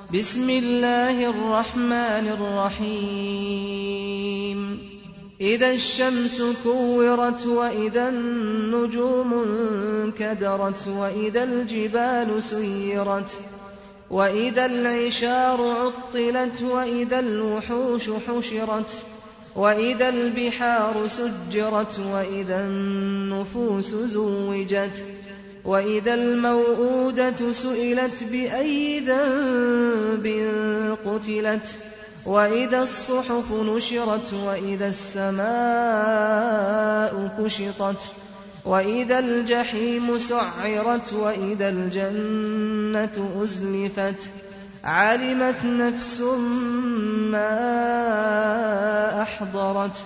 بسم الله الرحمن الرحيم إذا الشمس كورت وإذا النجوم انكدرت وإذا الجبال سيرت وإذا العشار عطلت وإذا الوحوش حشرت وإذا البحار سجرت وإذا النفوس زوجت وإذا الموءودة سئلت بأي ذنب قتلت وإذا الصحف نشرت وإذا السماء كشطت وإذا الجحيم سعرت وإذا الجنة أزلفت علمت نفس ما أحضرت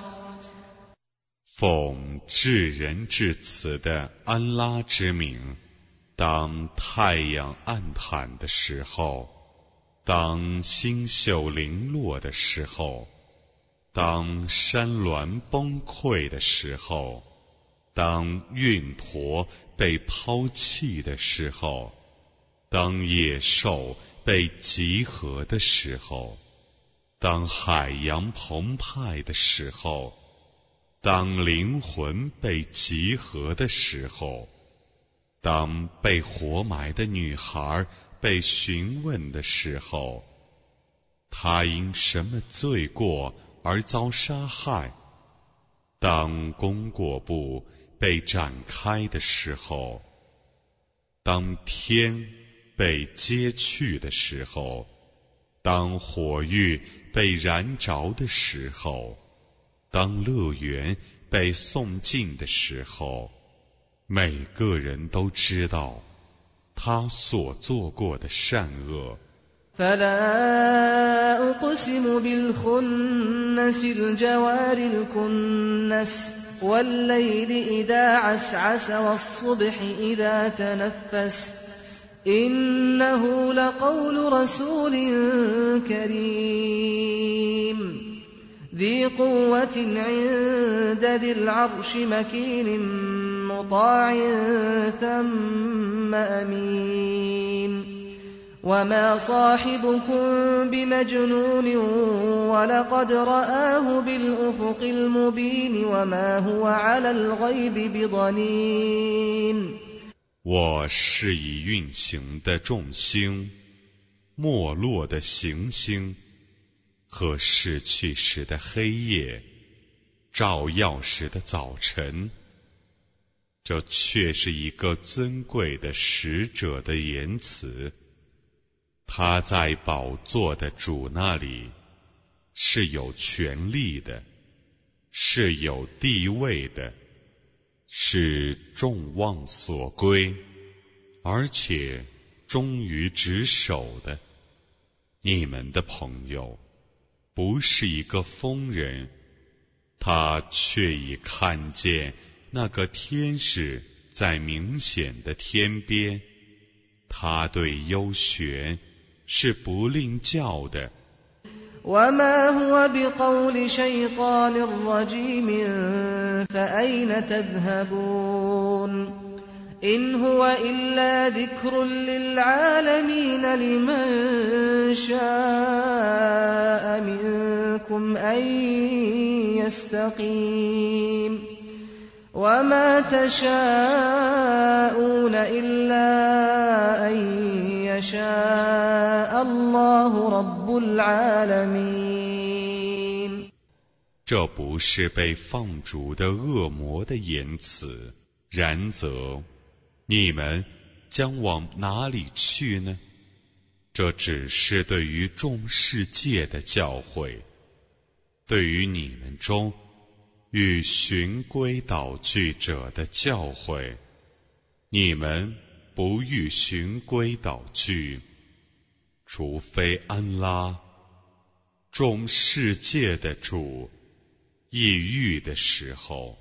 奉至仁至慈的安拉之名，当太阳暗淡的时候，当星宿零落的时候，当山峦崩溃的时候，当运驼被抛弃的时候，当野兽被集合的时候，当海洋澎湃的时候，当灵魂被集合的时候，当被活埋的女孩被询问的时候，她因什么罪过而遭杀害？当功过簿被展开的时候，当天被揭去的时候，当火狱被燃着的时候，当乐园被送进的时候，每个人都知道他所做过的善恶。 فلا أقسم بالخنس الجوار الكنس والليل إذا عسعس والصبح إذا تنفس إنه لقول رسول كريم ذي قوة عند ذي العرش مكين مطاع ثم أمين وما صاحبكم بمجنون ولقد رآه بالأفق المبين وما هو على الغيب بضنين 我是以运行的众星，没落的行星和逝去时的黑夜，照耀时的早晨，这却是一个尊贵的使者的言辞。他在宝座的主那里是有权力的，是有地位的，是众望所归，而且忠于职守的。你们的朋友不是一个疯人，他却已看见那个天使在明显的天边，他对幽玄是不吝教的。 وما هو بقول شيطان رجيم فأين تذهبون إن هو إلا ذكر للعالمين لمن شاء منكم أن يستقيم وما تشاءون إلا أن يشاء الله رب العالمين 这不是被放逐的恶魔的言辞，然则你们将往哪里去呢？这只是对于众世界的教诲，对于你们中与循规蹈矩者的教诲。你们不欲循规蹈矩，除非安拉众世界的主抑郁的时候，